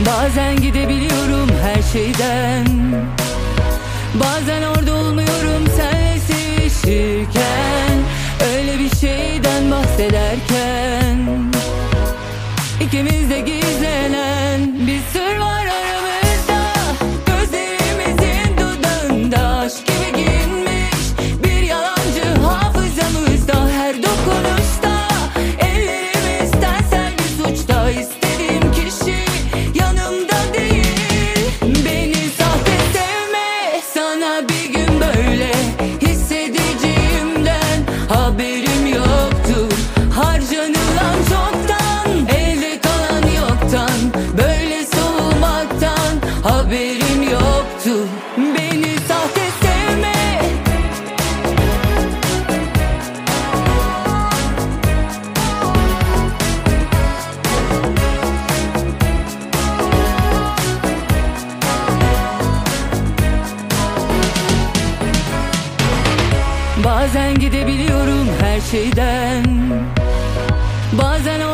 Bazen gidebiliyorum her şeyden, bazen orada olmuyorum senle sevişirken. Öyle bir şeyden bahsederken İkimiz de gizlenen bir sır var aramızda. Gözlerimizin dudağında aşk gibi giyinmiş bir yalancı hafızamızda. Her dokunuşta ellerimiz tensel bir suçta. İstediğim kişi yanımda değil. Beni sahte sevme, sana bir gün böyle hissedeceğimden haberim yoktu. Harcanılan çoktan, elde kalan yoktan, böyle soğumaktan haberim yoktu. Beni sahte sevme. Bazen gidebiliyorum her şeyden, bazen